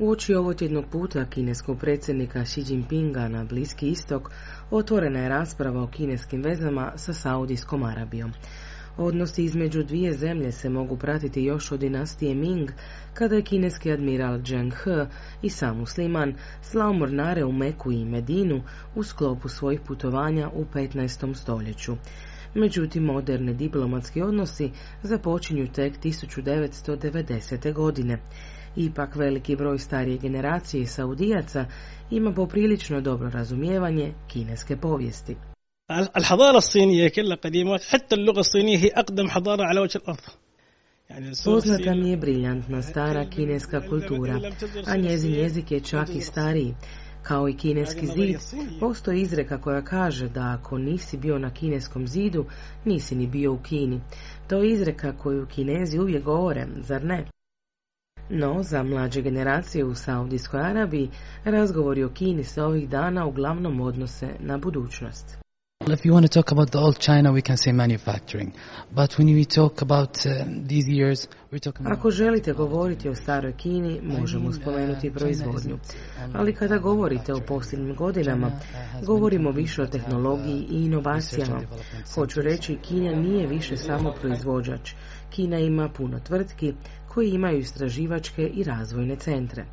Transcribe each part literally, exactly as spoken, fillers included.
Uoči ovotjednog puta kineskog predsjednika Xi Jinpinga na Bliski istok, otvorena je rasprava o kineskim vezama sa Saudijskom Arabijom. Odnosi između dvije zemlje se mogu pratiti još od dinastije Ming, kada je kineski admiral Zheng He i sam musliman slao mornare u Meku i Medinu u sklopu svojih putovanja u petnaestom stoljeću. Međutim, moderni diplomatski odnosi započinju tek tisuću devetsto devedesete. godine. Ipak veliki broj starije generacije Saudijaca ima poprilično dobro razumijevanje kineske povijesti. الحضارة الصينية كلها قديمة حتى اللغة الصينية هي أقدم حضارة على وجه الأرض. Poznata mi je briljantna stara kineska kultura, a njezin jezik je čak i stariji. Kao i kineski zid, postoji izreka koja kaže da ako nisi bio na kineskom zidu, nisi ni bio u Kini. To je izreka koju Kinezi uvijek govore, zar ne? No, za mlađe generacije u Saudijskoj Arabiji, razgovori o Kini se ovih dana uglavnom odnose na budućnost. If you want to talk about the old China, we can say manufacturing. But when we talk about uh, these years, we're talking about... Ako želite govoriti o staroj Kini, možemo spomenuti proizvodnju. Ali kada govorite o posljednjim godinama, govorimo više o tehnologiji i inovacijama. Hoću reći, Kina nije više samo proizvođač. Kina ima puno tvrtki koji imaju istraživačke i razvojne centre.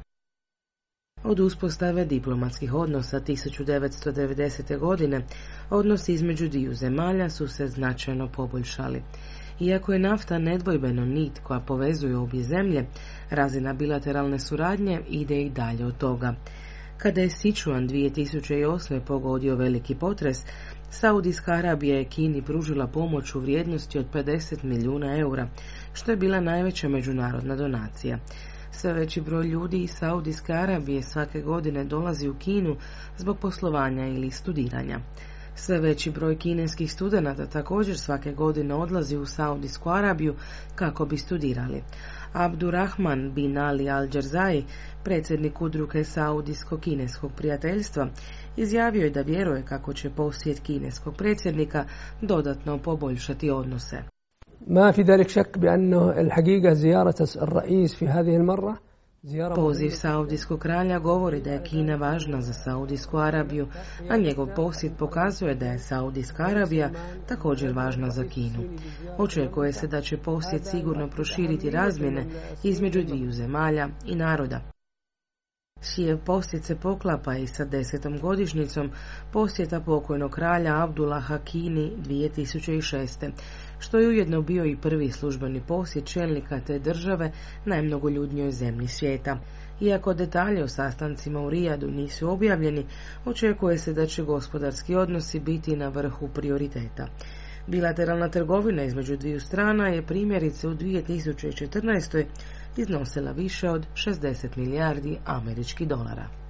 Od uspostave diplomatskih odnosa tisuću devetsto devedesete. godine odnosi između dviju zemalja su se značajno poboljšali. Iako je nafta nedvojbeno nit koja povezuje obje zemlje, razina bilateralne suradnje ide i dalje od toga. Kada je Sichuan dvije tisuće osme. pogodio veliki potres, Saudijska Arabija je Kini pružila pomoć u vrijednosti od pedeset milijuna eura, što je bila najveća međunarodna donacija. Sve veći broj ljudi iz Saudijske Arabije svake godine dolazi u Kinu zbog poslovanja ili studiranja. Sve veći broj kineskih studenata također svake godine odlazi u Saudijsku Arabiju kako bi studirali. Abdurrahman bin Ali al-Džerzai, predsjednik udruge Saudijsko-kineskog prijateljstva, izjavio je da vjeruje kako će posjet kineskog predsjednika dodatno poboljšati odnose. ما في ذلك شك بأنه الحقيقة زيارة الرئيس في هذه المرة. Poziv Saudijskog kralja govori da je Kina važna za Saudijsku Arabiju, a njegov posjet pokazuje da je Saudijska Arabija također važna za Kinu. Očekuje se da će posjet sigurno proširiti razmjene između dviju zemalja i naroda. Šijev posjet se poklapa i sa desetom godišnjicom posjeta pokojnog kralja Abdullaha Kini dvije tisuće šeste. što je ujedno bio i prvi službeni posjet čelnika te države najmnogoljudnijoj zemlji svijeta. Iako detalje o sastancima u Rijadu nisu objavljeni, očekuje se da će gospodarski odnosi biti na vrhu prioriteta. Bilateralna trgovina između dviju strana je primjerice u dvije tisuće četrnaestoj. iznosila više od šezdeset milijardi američkih dolara.